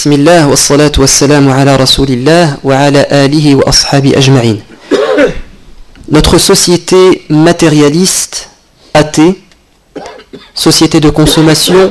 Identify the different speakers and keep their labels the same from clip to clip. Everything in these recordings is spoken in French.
Speaker 1: Bismillah wa salatu wa salamu ala rasulillah wa ala alihi wa ashabi ajma'in. Notre société matérialiste, athée, société de consommation,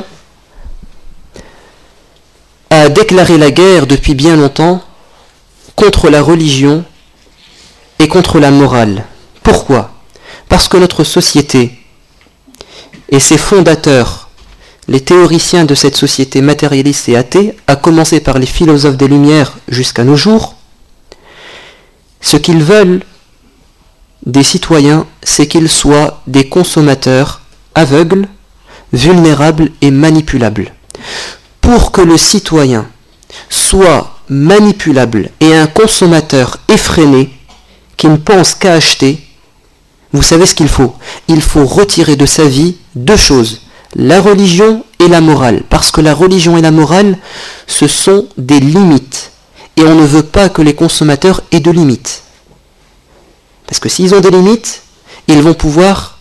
Speaker 1: a déclaré la guerre depuis bien longtemps contre la religion et contre la morale. Pourquoi ? Parce que notre société et ses fondateurs, les théoriciens de cette société matérialiste et athée, à commencer par les philosophes des Lumières jusqu'à nos jours, ce qu'ils veulent des citoyens, c'est qu'ils soient des consommateurs aveugles, vulnérables et manipulables. Pour que le citoyen soit manipulable et un consommateur effréné qui ne pense qu'à acheter, vous savez ce qu'il faut ? Il faut retirer de sa vie deux choses, la religion et la morale. Parce que la religion et la morale, ce sont des limites. Et on ne veut pas que les consommateurs aient de limites. Parce que s'ils ont des limites, ils vont pouvoir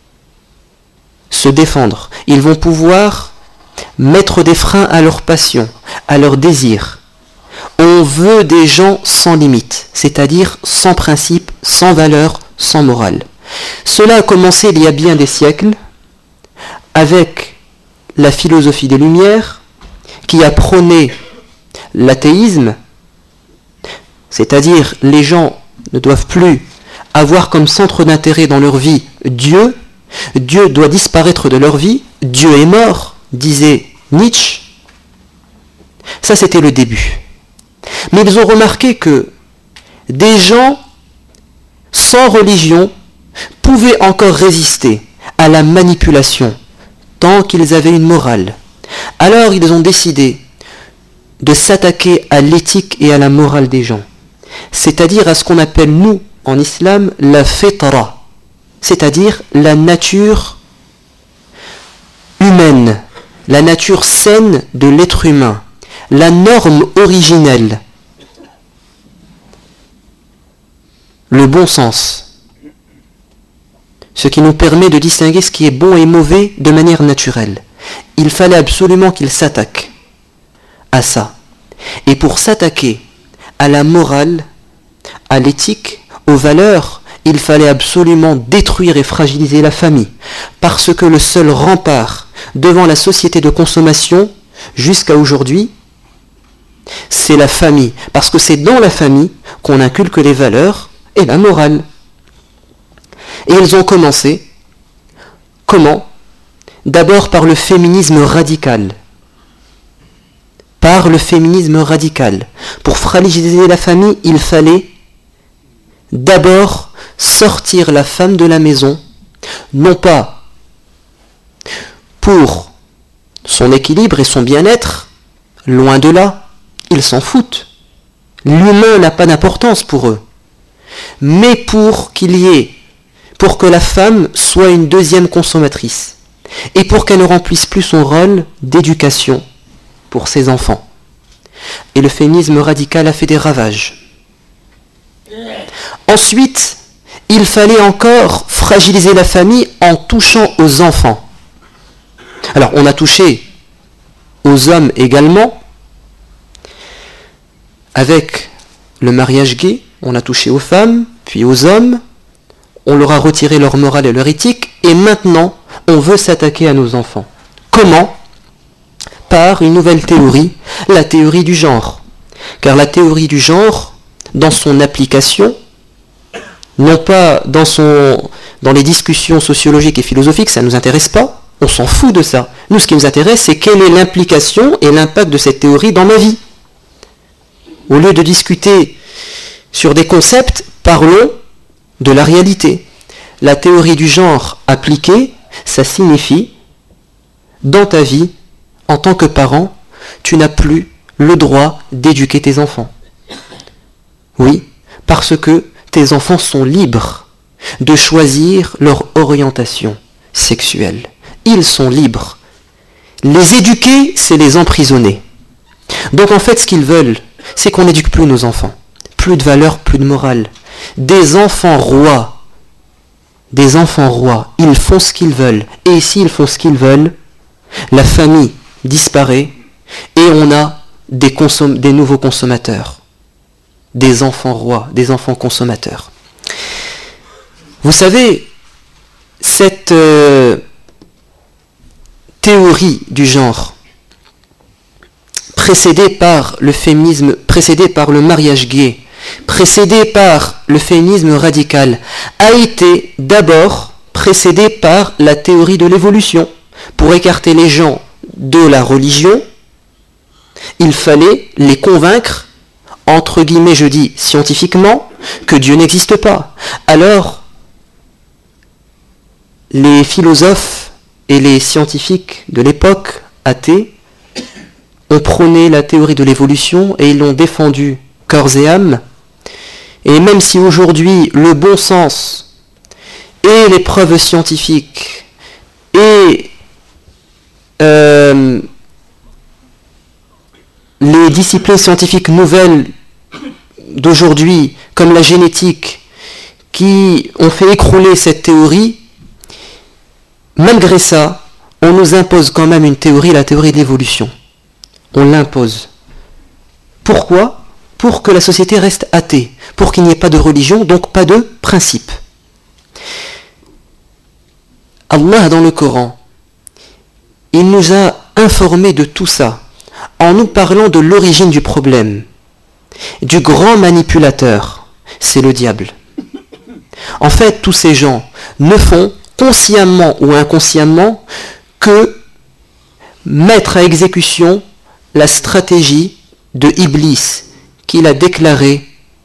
Speaker 1: se défendre. Ils vont pouvoir mettre des freins à leur passion, à leur désir. On veut des gens sans limite, c'est-à-dire sans principe, sans valeur, sans morale. Cela a commencé il y a bien des siècles avec la philosophie des Lumières qui a prôné l'athéisme, c'est-à-dire les gens ne doivent plus avoir comme centre d'intérêt dans leur vie Dieu. Dieu doit disparaître de leur vie. Dieu est mort, disait Nietzsche. Ça, c'était le début. Mais ils ont remarqué que des gens sans religion pouvaient encore résister à la manipulation tant qu'ils avaient une morale. Alors ils ont décidé de s'attaquer à l'éthique et à la morale des gens, c'est-à-dire à ce qu'on appelle, nous, en islam, la fitra, c'est-à-dire la nature humaine, la nature saine de l'être humain, la norme originelle, le bon sens, ce qui nous permet de distinguer ce qui est bon et mauvais de manière naturelle. Il fallait absolument qu'ils s'attaquent à ça. Et pour s'attaquer à la morale, à l'éthique, aux valeurs, il fallait absolument détruire et fragiliser la famille. Parce que le seul rempart devant la société de consommation, jusqu'à aujourd'hui, c'est la famille. Parce que c'est dans la famille qu'on inculque les valeurs et la morale. Et ils ont commencé, comment ? D'abord par le féminisme radical. Par le féminisme radical. Pour fragiliser la famille, il fallait d'abord sortir la femme de la maison, non pas pour son équilibre et son bien-être, loin de là, ils s'en foutent. L'humain n'a pas d'importance pour eux. Mais pour que la femme soit une deuxième consommatrice et pour qu'elle ne remplisse plus son rôle d'éducation pour ses enfants. Et le féminisme radical a fait des ravages. Ensuite, il fallait encore fragiliser la famille en touchant aux enfants. Alors, on a touché aux hommes également avec le mariage gay, on a touché aux femmes, puis aux hommes, on leur a retiré leur morale et leur éthique, et maintenant, on veut s'attaquer à nos enfants. Comment ? Par une nouvelle théorie, la théorie du genre. Car la théorie du genre, dans son application, non pas dans les discussions sociologiques et philosophiques, ça ne nous intéresse pas, on s'en fout de ça. Nous, ce qui nous intéresse, c'est quelle est l'implication et l'impact de cette théorie dans ma vie. Au lieu de discuter sur des concepts, parlons de la réalité. La théorie du genre appliquée, ça signifie, dans ta vie, en tant que parent, tu n'as plus le droit d'éduquer tes enfants. Oui, parce que tes enfants sont libres de choisir leur orientation sexuelle. Ils sont libres. Les éduquer, c'est les emprisonner. Donc en fait, ce qu'ils veulent, c'est qu'on n'éduque plus nos enfants. Plus de valeur, plus de morale. Des enfants rois, ils font ce qu'ils veulent. Et s'ils font ce qu'ils veulent, la famille disparaît et on a des nouveaux consommateurs, des enfants rois, des enfants consommateurs. Vous savez, cette théorie du genre, précédée par le féminisme, précédée par le mariage gay, précédée par le féminisme radical, a été d'abord précédée par la théorie de l'évolution. Pour écarter les gens de la religion, il fallait les convaincre, entre guillemets je dis scientifiquement, que Dieu n'existe pas. Alors, les philosophes et les scientifiques de l'époque athées ont prôné la théorie de l'évolution et ils l'ont défendue corps et âme. Et même si aujourd'hui le bon sens et les preuves scientifiques et les disciplines scientifiques nouvelles d'aujourd'hui, comme la génétique, qui ont fait écrouler cette théorie, malgré ça, on nous impose quand même une théorie, la théorie de l'évolution. On l'impose. Pourquoi ? Pour que la société reste athée, pour qu'il n'y ait pas de religion, donc pas de principe. Allah, dans le Coran, il nous a informés de tout ça, en nous parlant de l'origine du problème, du grand manipulateur, c'est le diable. En fait, tous ces gens ne font, consciemment ou inconsciemment, que mettre à exécution la stratégie de Iblis qu'il a déclarée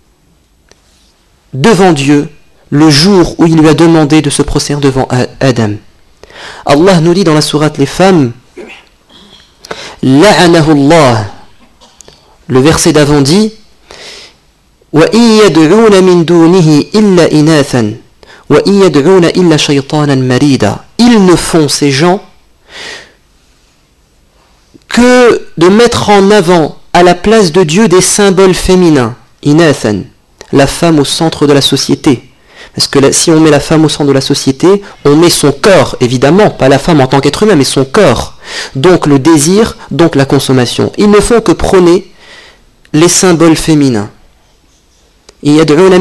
Speaker 1: devant Dieu le jour où il lui a demandé de se prosterner devant Adam. Allah nous dit dans la sourate Les Femmes, La'anahu Allah. Le verset d'avant dit, Wa yad'una min dunihi illa inathan wa yad'una illa shaytanan marida. Ils ne font, ces gens, que de mettre en avant à la place de Dieu des symboles féminins. Inathan, la femme au centre de la société. Parce que si on met la femme au centre de la société, on met son corps, évidemment, pas la femme en tant qu'être humain, mais son corps. Donc le désir, donc la consommation. Ils ne font que prôner les symboles féminins. Et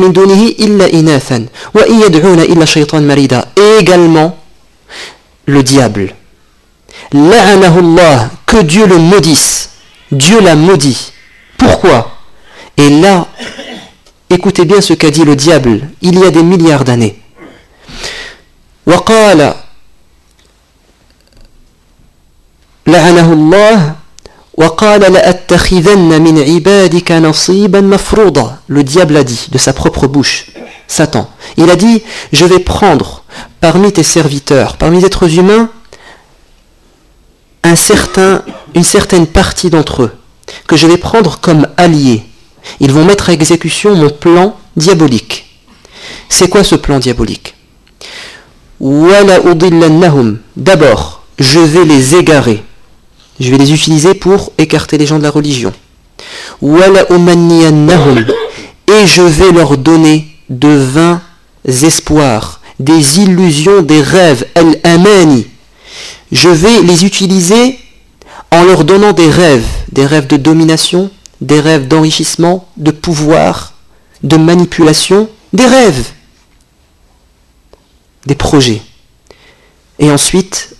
Speaker 1: également le diable. La'anahullah, que Dieu le maudisse. Dieu l'a maudit. Pourquoi ? Et là, écoutez bien ce qu'a dit le diable il y a des milliards d'années. وقال لعنه الله وقال لأتخذن من عبادك نصيبا مفروضا. Le diable a dit de sa propre bouche, Satan. Il a dit, je vais prendre parmi tes serviteurs, parmi les êtres humains, une certaine partie d'entre eux, que je vais prendre comme alliés. Ils vont mettre à exécution mon plan diabolique. C'est quoi ce plan diabolique ? D'abord, je vais les égarer. Je vais les utiliser pour écarter les gens de la religion. Et je vais leur donner de vains espoirs, des illusions, des rêves. Al-amani. Je vais les utiliser en leur donnant des rêves de domination, des rêves d'enrichissement, de pouvoir, de manipulation, des rêves, des projets. Et ensuite,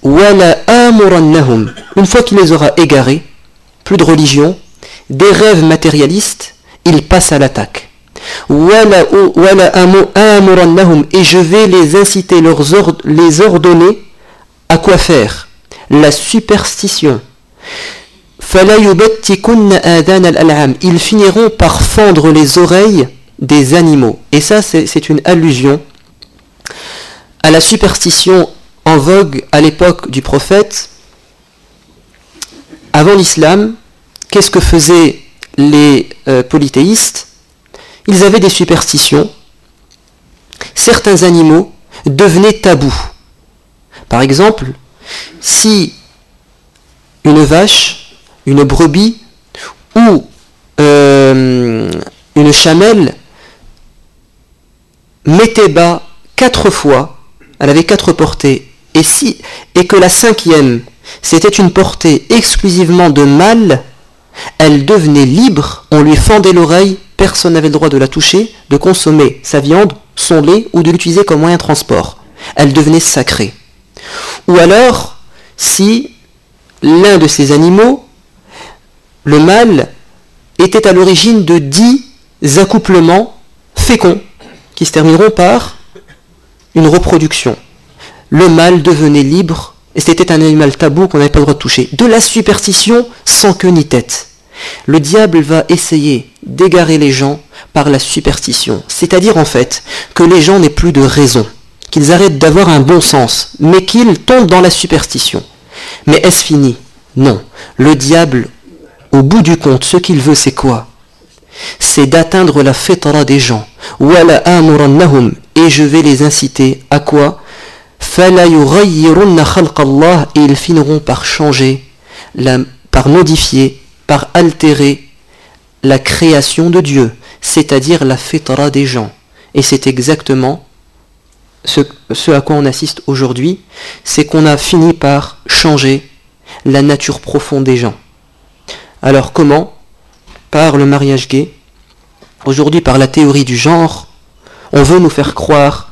Speaker 1: une fois qu'il les aura égarés, plus de religion, des rêves matérialistes, il passe à l'attaque. Et je vais les inciter, les ordonner à quoi faire ? La superstition. Ils finiront par fendre les oreilles des animaux. Et ça, c'est une allusion à la superstition en vogue à l'époque du prophète. Avant l'islam, qu'est-ce que faisaient les polythéistes ? Ils avaient des superstitions. Certains animaux devenaient tabous. Par exemple, si une vache, une brebis ou une chamelle mettait bas 4 fois, elle avait 4 portées, et que la 5e, c'était une portée exclusivement de mâle, elle devenait libre, on lui fendait l'oreille, personne n'avait le droit de la toucher, de consommer sa viande, son lait ou de l'utiliser comme moyen de transport. Elle devenait sacrée. Ou alors, si l'un de ces animaux, le mâle, était à l'origine de 10 accouplements féconds qui se termineront par une reproduction. Le mâle devenait libre et c'était un animal tabou qu'on n'avait pas le droit de toucher. De la superstition sans queue ni tête. Le diable va essayer d'égarer les gens par la superstition. C'est-à-dire en fait que les gens n'aient plus de raison, qu'ils arrêtent d'avoir un bon sens, mais qu'ils tombent dans la superstition. Mais est-ce fini? Non. Le diable, au bout du compte, ce qu'il veut c'est quoi? C'est d'atteindre la fitra des gens. Wala amurannahum, et je vais les inciter à quoi? Fala yughayyirunna khalqallah, et ils finiront par changer, par modifier, par altérer la création de Dieu, c'est-à-dire la fitra des gens. Et c'est exactement ce à quoi on assiste aujourd'hui, c'est qu'on a fini par changer la nature profonde des gens. Alors comment? Par le mariage gay. Aujourd'hui, par la théorie du genre, on veut nous faire croire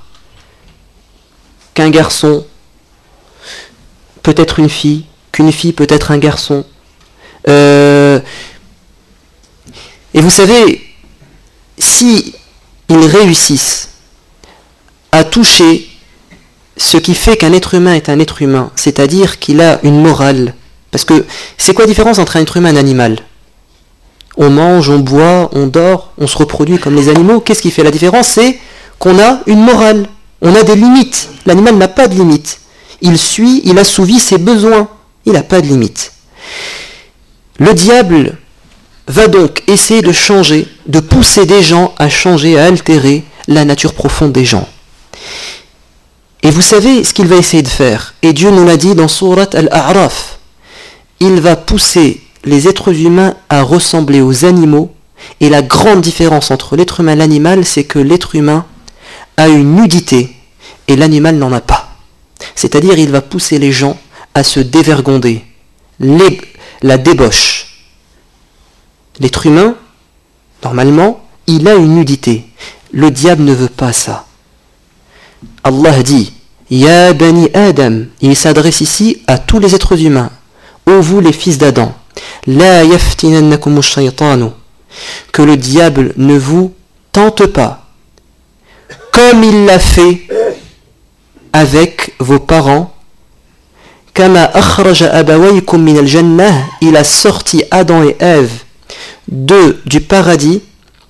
Speaker 1: qu'un garçon peut être une fille, qu'une fille peut être un garçon. Et vous savez, si ils réussissent à toucher ce qui fait qu'un être humain est un être humain, c'est-à-dire qu'il a une morale, parce que c'est quoi la différence entre un être humain et un animal? On mange, on boit, on dort, on se reproduit comme les animaux. Qu'est-ce qui fait la différence? C'est qu'on a une morale, on a des limites. L'animal n'a pas de limites. Il suit, il assouvit ses besoins. Il n'a pas de limites. Le diable va donc essayer de changer, de pousser des gens à changer, à altérer la nature profonde des gens. Et vous savez ce qu'il va essayer de faire. Et Dieu nous l'a dit dans Surat Al-A'raf. Il va pousser les êtres humains à ressembler aux animaux. Et la grande différence entre l'être humain et l'animal, c'est que l'être humain a une nudité et l'animal n'en a pas. C'est-à-dire il va pousser les gens à se dévergonder. La débauche. L'être humain, normalement, il a une nudité. Le diable ne veut pas ça. Allah dit Ya bani Adam, il s'adresse ici à tous les êtres humains. Ô vous les fils d'Adam, La yaftinannakum ash-shaytanu, que le diable ne vous tente pas, comme il l'a fait avec vos parents. Kama akhraja abawaykum min al-jannah, il a sorti Adam et Ève du paradis.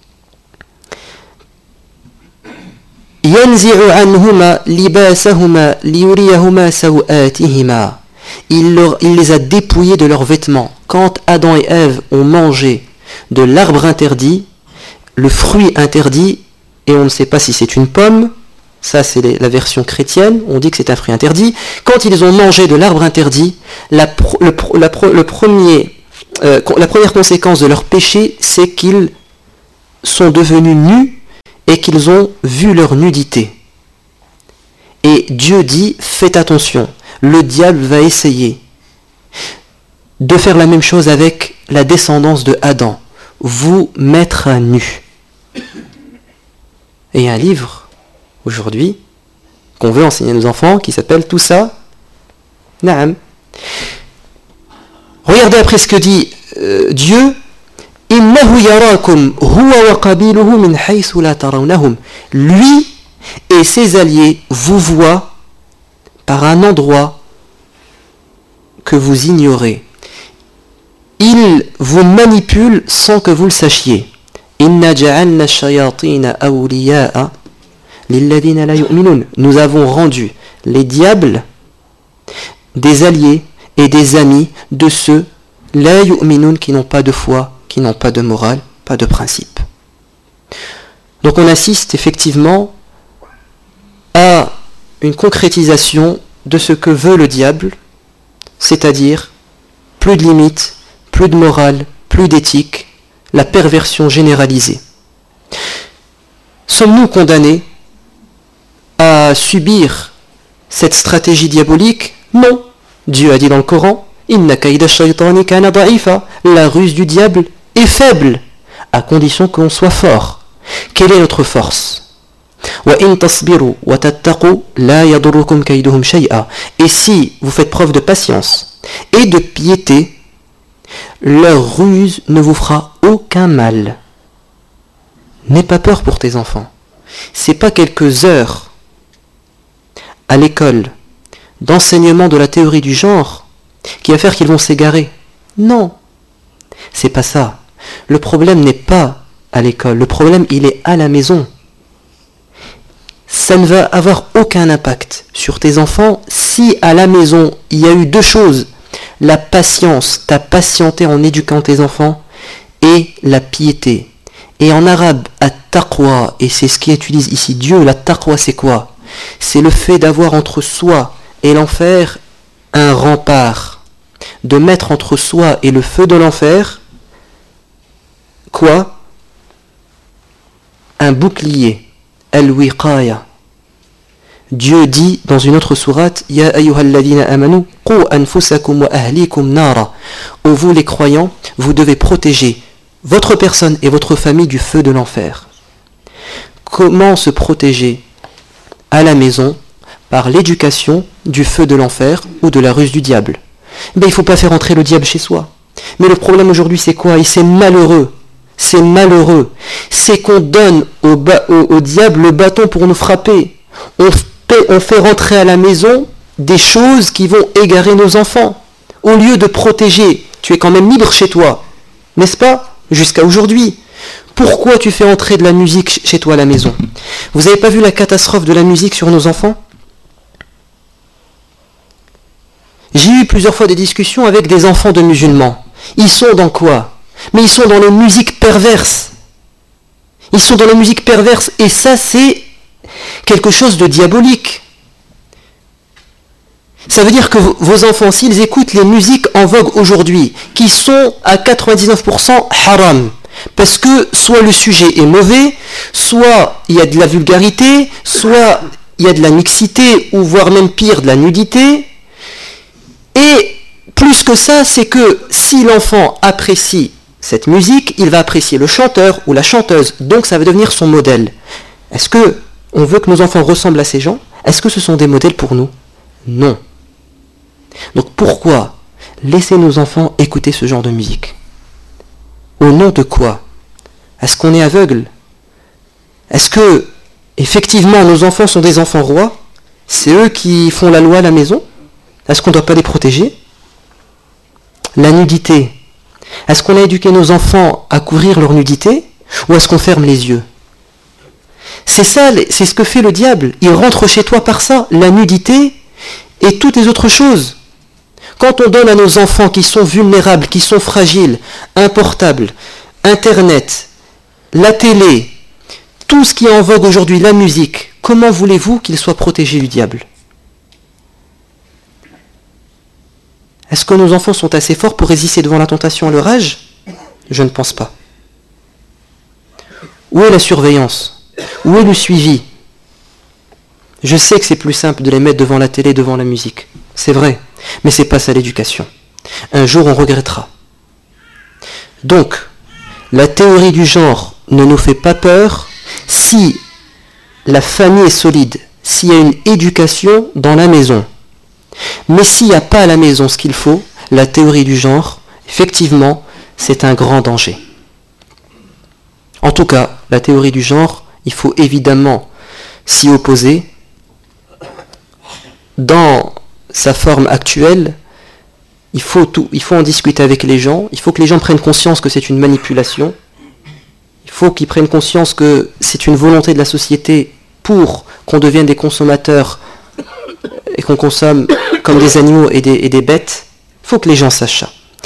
Speaker 1: ينزع عنهما لباسهما ليريهما سوآتهما. Il les a dépouillés de leurs vêtements. Quand Adam et Ève ont mangé de l'arbre interdit, le fruit interdit, et on ne sait pas si c'est une pomme, ça c'est la version chrétienne, on dit que c'est un fruit interdit. Quand ils ont mangé de l'arbre interdit, la première conséquence de leur péché, c'est qu'ils sont devenus nus et qu'ils ont vu leur nudité. Et Dieu dit, faites attention, le diable va essayer de faire la même chose avec la descendance de Adam, vous mettre à nu. Et il y a un livre, aujourd'hui, qu'on veut enseigner à nos enfants, qui s'appelle Tout ça, Naam. Regardez après ce que dit Dieu, lui et ses alliés vous voient par un endroit que vous ignorez. Ils vous manipulent sans que vous le sachiez. Nous avons rendu les diables des alliés et des amis de ceux la yu'minun qui n'ont pas de foi, qui n'ont pas de morale, pas de principe. Donc on assiste effectivement à une concrétisation de ce que veut le diable, c'est-à-dire plus de limites, plus de morale, plus d'éthique, la perversion généralisée. Sommes-nous condamnés à subir cette stratégie diabolique? Non. Dieu a dit dans le Coran, Inna kayda shaytani kana da'ifa. La ruse du diable est faible, à condition qu'on soit fort. Quelle est notre force? وَإِن تَصْبِرُوا وَتَتَّقُوا لَا يَضُرُّكُمْ كَيْدُهُمْ شَيْئًا. Et si vous faites preuve de patience et de piété, leur ruse ne vous fera aucun mal. N'aie pas peur pour tes enfants. C'est pas quelques heures à l'école d'enseignement de la théorie du genre qui va faire qu'ils vont s'égarer. Non, c'est pas ça. Le problème n'est pas à l'école, le problème il est à la maison. Ça ne va avoir aucun impact sur tes enfants si à la maison il y a eu deux choses. La patience, t'as patienté en éduquant tes enfants, et la piété. Et en arabe, at-taqwa, et c'est ce qui utilise ici Dieu, la taqwa c'est quoi? C'est le fait d'avoir entre soi et l'enfer un rempart. De mettre entre soi et le feu de l'enfer, quoi? Un bouclier. Al-wiqaya. Dieu dit dans une autre sourate, Ya ayyuhalladhina amanu, qu anfusakum wa ahlikum nara. Ô vous les croyants, vous devez protéger votre personne et votre famille du feu de l'enfer. Comment se protéger à la maison? Par l'éducation du feu de l'enfer ou de la ruse du diable. Il ne faut pas faire entrer le diable chez soi. Mais le problème aujourd'hui c'est quoi? Et c'est malheureux. C'est malheureux. C'est qu'on donne au diable le bâton pour nous frapper. On fait rentrer à la maison des choses qui vont égarer nos enfants. Au lieu de protéger, tu es quand même libre chez toi. N'est-ce pas? Jusqu'à aujourd'hui. Pourquoi tu fais entrer de la musique chez toi à la maison? Vous n'avez pas vu la catastrophe de la musique sur nos enfants? J'ai eu plusieurs fois des discussions avec des enfants de musulmans. Ils sont dans quoi? Mais ils sont dans les musiques perverses. Ils sont dans les musiques perverses. Et ça, c'est quelque chose de diabolique. Ça veut dire que vos enfants, s'ils écoutent les musiques en vogue aujourd'hui, qui sont à 99% haram, parce que soit le sujet est mauvais, soit il y a de la vulgarité, soit il y a de la mixité, ou voire même pire, de la nudité. Et plus que ça, c'est que si l'enfant apprécie cette musique, il va apprécier le chanteur ou la chanteuse, donc ça va devenir son modèle. Est-ce que on veut que nos enfants ressemblent à ces gens? Est-ce que ce sont des modèles pour nous? Non. Donc pourquoi laisser nos enfants écouter ce genre de musique? Au nom de quoi? Est-ce qu'on est aveugle? Est-ce que effectivement nos enfants sont des enfants rois? C'est eux qui font la loi à la maison? Est-ce qu'on ne doit pas les protéger? La nudité. Est-ce qu'on a éduqué nos enfants à couvrir leur nudité? Ou est-ce qu'on ferme les yeux? C'est ça, c'est ce que fait le diable. Il rentre chez toi par ça, la nudité et toutes les autres choses. Quand on donne à nos enfants qui sont vulnérables, qui sont fragiles, un portable, Internet, la télé, tout ce qui est en vogue aujourd'hui, la musique, comment voulez-vous qu'ils soient protégés du diable? Est-ce que nos enfants sont assez forts pour résister devant la tentation à leur âge? Je ne pense pas. Où est la surveillance? Où est le suivi? Je sais que c'est plus simple de les mettre devant la télé, devant la musique. C'est vrai, mais c'est pas ça l'éducation. Un jour on regrettera. Donc, la théorie du genre ne nous fait pas peur si la famille est solide, s'il y a une éducation dans la maison. Mais s'il n'y a pas à la maison ce qu'il faut, la théorie du genre, effectivement, c'est un grand danger. En tout cas, la théorie du genre, il faut évidemment s'y opposer. Dans sa forme actuelle, il faut en discuter avec les gens, il faut que les gens prennent conscience que c'est une manipulation, il faut qu'ils prennent conscience que c'est une volonté de la société pour qu'on devienne des consommateurs et qu'on consomme comme des animaux et des bêtes. Il faut que les gens sachent ça.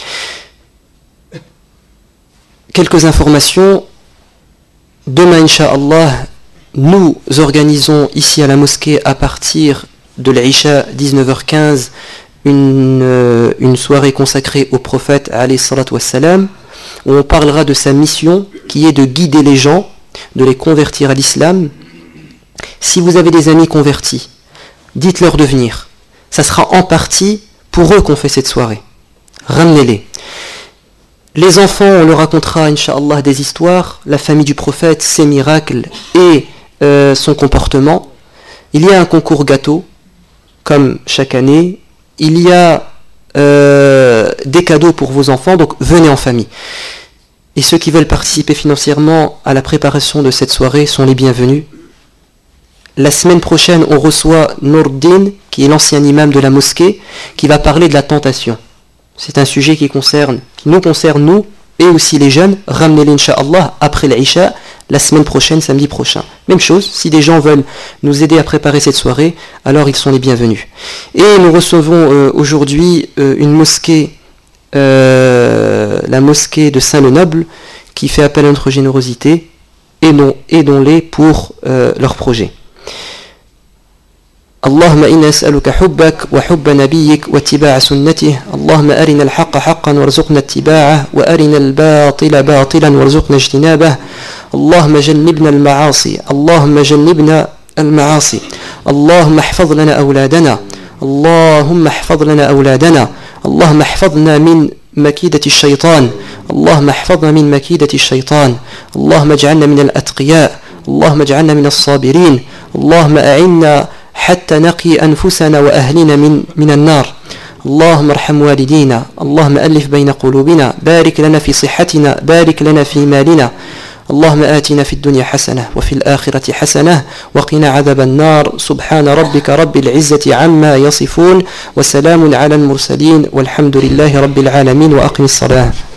Speaker 1: Quelques informations. Demain, Inch'Allah, nous organisons ici à la mosquée à partir de l'Aïcha 19h15 une soirée consacrée au prophète alayhi salatu wassalam, où on parlera de sa mission qui est de guider les gens, de les convertir à l'islam. Si vous avez des amis convertis, dites-leur de venir. Ça sera en partie pour eux qu'on fait cette soirée. ramenez-les. Les enfants, on leur racontera, Inch'Allah, des histoires, la famille du prophète, ses miracles et son comportement. Il y a un concours gâteau, comme chaque année. Il y a des cadeaux pour vos enfants, donc venez en famille. Et ceux qui veulent participer financièrement à la préparation de cette soirée sont les bienvenus. La semaine prochaine, on reçoit Nourdin, qui est l'ancien imam de la mosquée, qui va parler de la tentation. C'est un sujet qui nous concerne, nous, et aussi les jeunes. Ramenez-les, Inch'Allah, après l'Isha, la semaine prochaine, samedi prochain. Même chose, si des gens veulent nous aider à préparer cette soirée, alors ils sont les bienvenus. Et nous recevons aujourd'hui une mosquée, la mosquée de Saint-Lenoble, qui fait appel à notre générosité, et aidons-les pour leur projet. اللهم إنا نسألك حبك وحب نبيك واتباع سنته. اللهم أرنا الحق حقا وارزقنا اتباعه وأرنا الباطل باطلا وارزقنا اجتنابه. اللهم جنبنا المعاصي اللهم جنبنا المعاصي. اللهم احفظ لنا أولادنا اللهم احفظ لنا أولادنا. اللهم احفظنا من مكيدة الشيطان. اللهم احفظنا من مكيدة الشيطان. اللهم اجعلنا من الأتقياء. اللهم اجعلنا من الصابرين. اللهم أعنا حتى نقي أنفسنا وأهلنا من النار. اللهم ارحم والدينا. اللهم ألف بين قلوبنا. بارك لنا في صحتنا. بارك لنا في مالنا. اللهم آتنا في الدنيا حسنة وفي الآخرة حسنة وقنا عذاب النار. سبحان ربك رب العزة عما يصفون وسلام على المرسلين والحمد لله رب العالمين وأقم الصلاة.